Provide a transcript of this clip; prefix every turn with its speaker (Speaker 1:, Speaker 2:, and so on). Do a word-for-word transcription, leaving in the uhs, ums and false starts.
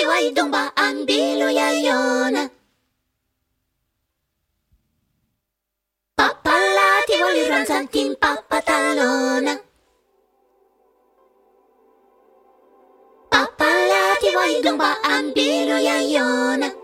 Speaker 1: wai domba an bilu ya yona. Papalati wali ranzantin papatalona. Papalati wai domba an bilu ya yona.